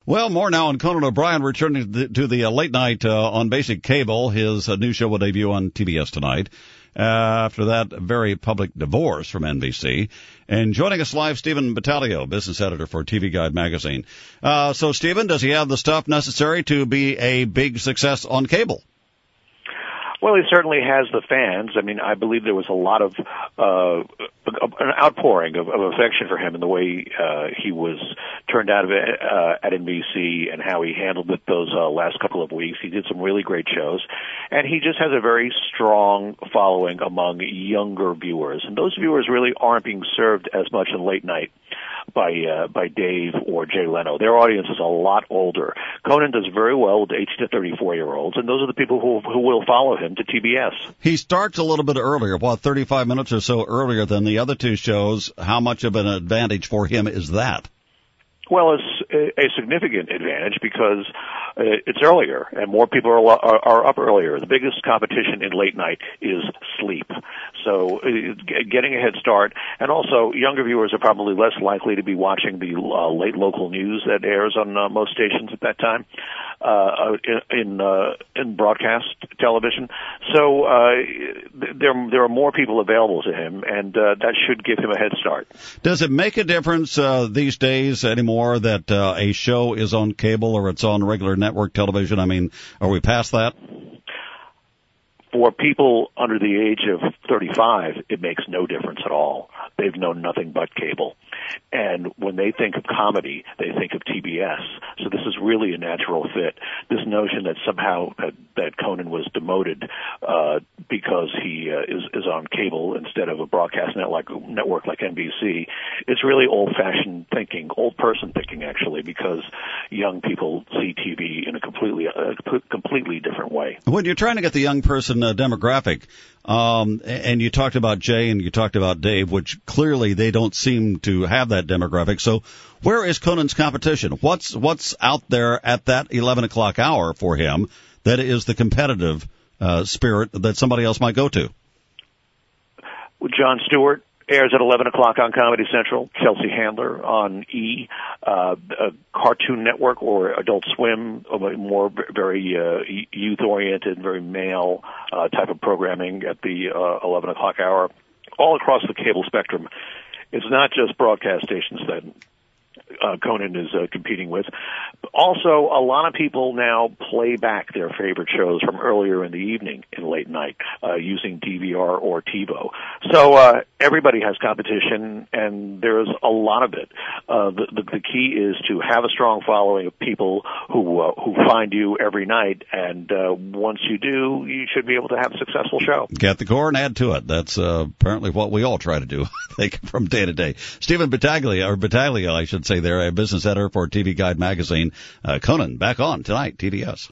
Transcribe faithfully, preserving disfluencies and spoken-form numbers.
Well, more now on Conan O'Brien returning to the, to the uh, late night uh, on basic cable. His uh, new show will debut on T B S tonight. Uh, after that very public divorce from N B C. And joining us live, Stephen Battaglio, business editor for T V Guide magazine. Uh, so, Stephen, does he have the stuff necessary to be a big success on cable? Well, he certainly has the fans. I mean, I believe there was a lot of uh, an outpouring of, of affection for him in the way uh, he was turned out of it uh, at N B C and how he handled it those uh, last couple of weeks. He did some really great shows, and he just has a very strong following among younger viewers. And those viewers really aren't being served as much in late night by uh, by Dave or Jay Leno. Their audience is a lot older. Conan does very well with eighteen to thirty-four-year-olds, and those are the people who who will follow him to T B S. He starts a little bit earlier, what, thirty-five minutes or so earlier than the other two shows. How much of an advantage for him is that? Well, it's a, a significant advantage because uh, it's earlier and more people are, are, are up earlier. The biggest competition in late night is sleep. So uh, getting a head start, and also younger viewers are probably less likely to be watching the uh, late local news that airs on uh, most stations at that time uh, in in, uh, in broadcast television. So uh, there there are more people available to him, and uh, that should give him a head start. Does it make a difference uh, these days anymore that uh, a show is on cable or it's on regular network television? I mean, are we past that? For people under the age of thirty-five, it makes no difference at all. They've known nothing but cable. And when they think of comedy, they think of T B S. So this is really a natural fit. This notion that somehow that, that Conan was demoted uh, because he uh, is, is on cable instead of a broadcast network, network like N B C, it's really old-fashioned thinking, old-person thinking, actually, because young people see T V in a completely, uh, completely different way. When you're trying to get the young person uh, demographic, um, and you talked about Jay and you talked about Dave, which clearly they don't seem to have that demographic. So where is Conan's competition? What's what's out there at that eleven o'clock hour for him that is the competitive uh, spirit that somebody else might go to? Jon Stewart airs at eleven o'clock on Comedy Central. Chelsea Handler on E! Uh, a Cartoon Network or Adult Swim, more very uh, youth-oriented, very male uh, type of programming at the uh, eleven o'clock hour. All across the cable spectrum. It's not just broadcast stations that uh, Conan is uh, competing with. Also, a lot of people now play back their favorite shows from earlier in the evening in late night uh, using D V R or TiVo. So uh, everybody has competition, and there's a lot of it. Uh, the, the, the key is to have a strong following of people who uh, who find you every night, and uh, once you do, you should be able to have a successful show. Get the core and add to it. That's uh, apparently what we all try to do, I think, from day to day. Stephen Battaglio, or Battaglio, I should say there, a business editor for T V Guide magazine. Uh, Conan, back on tonight, T B S.